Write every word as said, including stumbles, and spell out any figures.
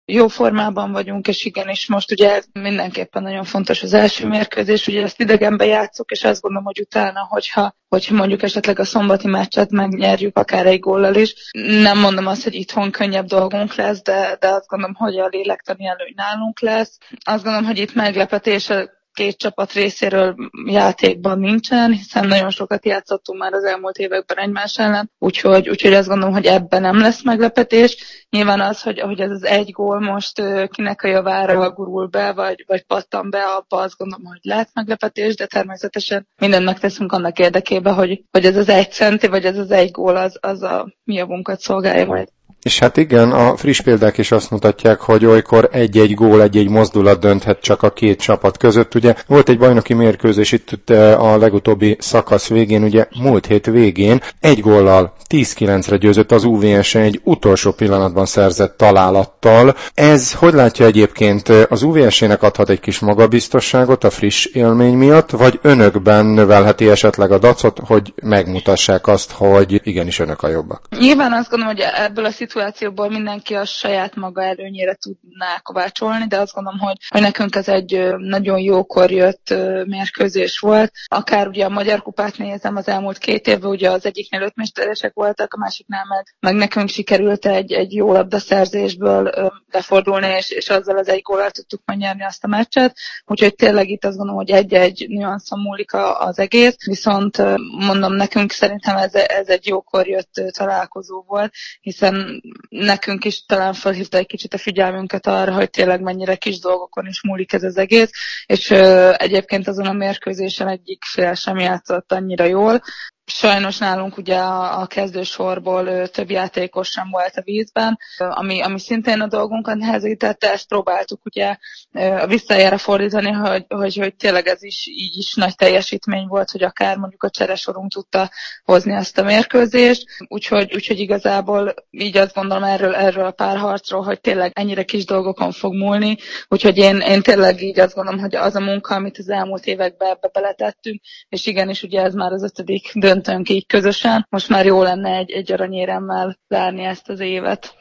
jó formában vagyunk, és igenis most ugye mindenképpen nagyon fontos az első mérkőzés, ugye ezt idegenbe játszuk, és azt gondolom, hogy utána, hogyha, hogyha mondjuk esetleg a szombati meccset megnyerjük akár egy góllal is, nem mondom azt, hogy itthon könnyebb dolgunk lesz, de, de azt gondolom, hogy a lélektani előny nálunk lesz. Azt gondolom, hogy itt meglepetés két csapat részéről játékban nincsen, hiszen nagyon sokat játszottunk már az elmúlt években egymás ellen, úgyhogy, úgyhogy azt gondolom, hogy ebben nem lesz meglepetés. Nyilván az, hogy, hogy ez az egy gól most kinek a javára gurul be, vagy, vagy pattan be, abba azt gondolom, hogy lehet meglepetés, de természetesen mindent megteszünk annak érdekében, hogy, hogy ez az egy centi, vagy ez az egy gól, az, az a mi javunkat szolgálja majd. És hát igen, a friss példák is azt mutatják, hogy olykor egy-egy gól, egy-egy mozdulat dönthet csak a két csapat között. Ugye volt egy bajnoki mérkőzés itt a legutóbbi szakasz végén, ugye múlt hét végén egy góllal tíz kilencre győzött az u vé es egy utolsó pillanatban szerzett találattal. Ez hogy látja egyébként, az u vé es-ének adhat egy kis magabiztosságot a friss élmény miatt, vagy önökben növelheti esetleg a dacot, hogy megmutassák azt, hogy igenis önök a jobbak? Nyilván azt gondolom, hogy ebből a szituációból mindenki a saját maga előnyére tudná kovácsolni, de azt gondolom, hogy, hogy nekünk ez egy nagyon jókor jött mérkőzés volt. Akár ugye a Magyar Kupát nézem, az elmúlt két évben ugye az egyiknél öt mésteresek voltak, a másiknál meg, meg nekünk sikerült egy, egy jó labdaszerzésből befordulni, és, és azzal az egy góllal tudtuk megnyerni azt a meccset. Úgyhogy tényleg itt azt gondolom, hogy egy-egy nüanszon múlik az egész, viszont mondom, nekünk szerintem ez, ez egy jókor jött találkozó volt, hiszen nekünk is talán felhívta egy kicsit a figyelmünket arra, hogy tényleg mennyire kis dolgokon is múlik ez az egész, és ö, egyébként azon a mérkőzésen egyik fél sem játszott annyira jól. Sajnos nálunk ugye a, a kezdősorból ö, több játékos sem volt a vízben, ö, ami, ami szintén a dolgunkat nehezítette, ezt próbáltuk ugye ö, visszajára fordítani, hogy, hogy, hogy tényleg ez is így is nagy teljesítmény volt, hogy akár mondjuk a cseresorunk tudta hozni azt a mérkőzést, úgyhogy, úgyhogy igazából így azt gondolom erről, erről a párharcról, hogy tényleg ennyire kis dolgokon fog múlni, úgyhogy én, én tényleg így azt gondolom, hogy az a munka, amit az elmúlt években ebbe beletettünk, és igenis ugye ez már az ötödik döntőnk így közösen. Most már jó lenne egy, egy aranyéremmel zárni ezt az évet.